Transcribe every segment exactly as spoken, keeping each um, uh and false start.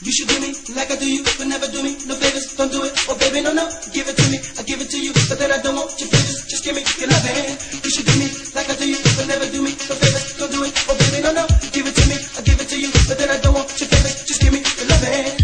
You should do me like I do you, but never do me no favors. Don't do it, oh baby, no, no. Give it to me, I give it to you, but then I don't want your favors. Just give me your loving. You should do me like I do you, but never do me no favors. Don't do it, oh baby, no, no. Give it to me, I give it to you, but then I don't want your favors. Just give me your loving.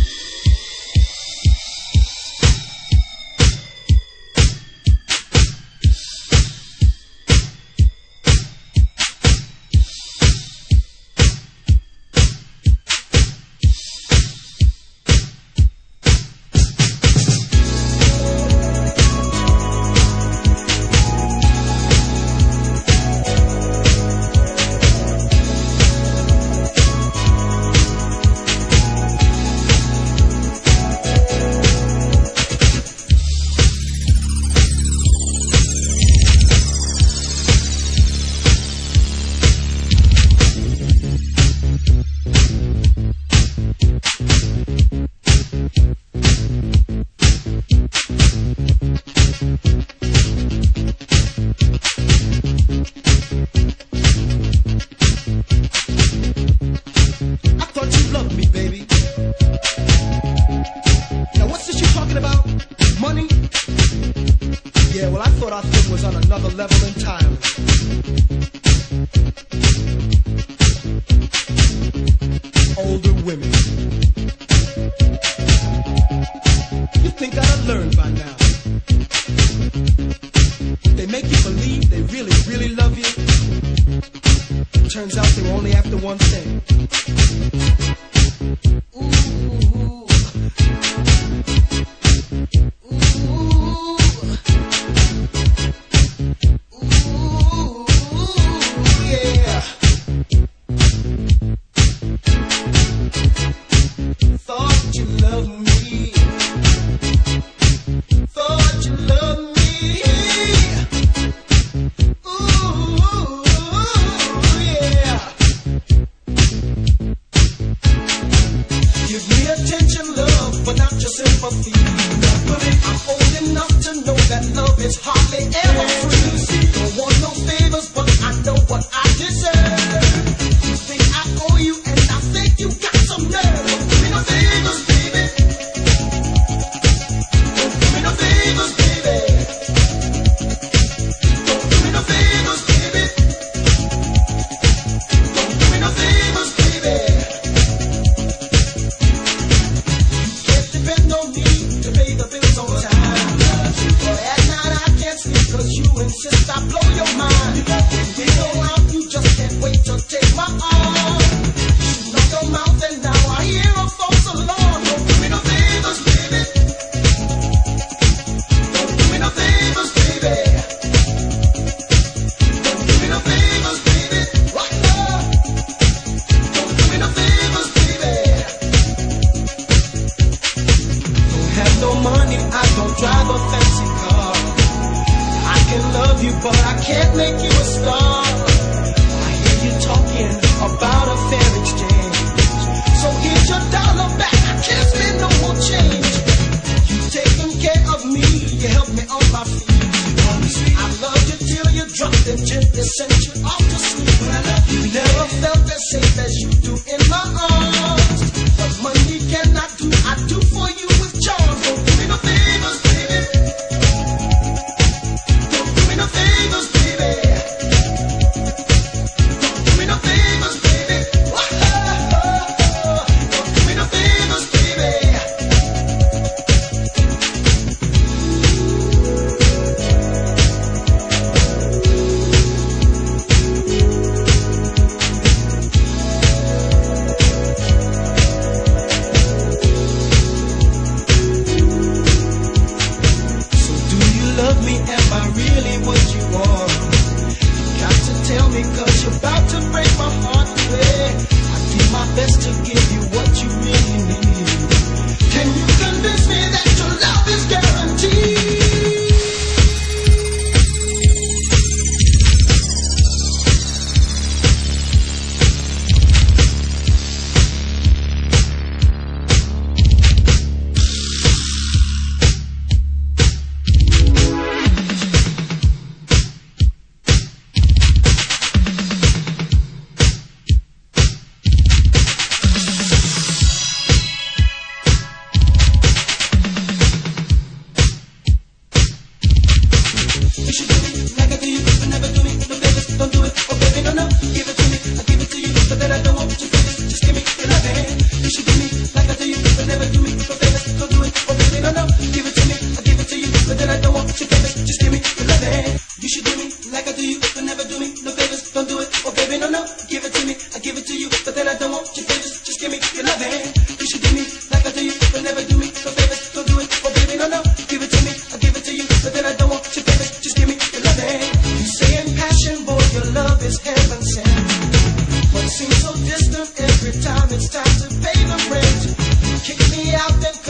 it's time to pay the rent. Kick me out, then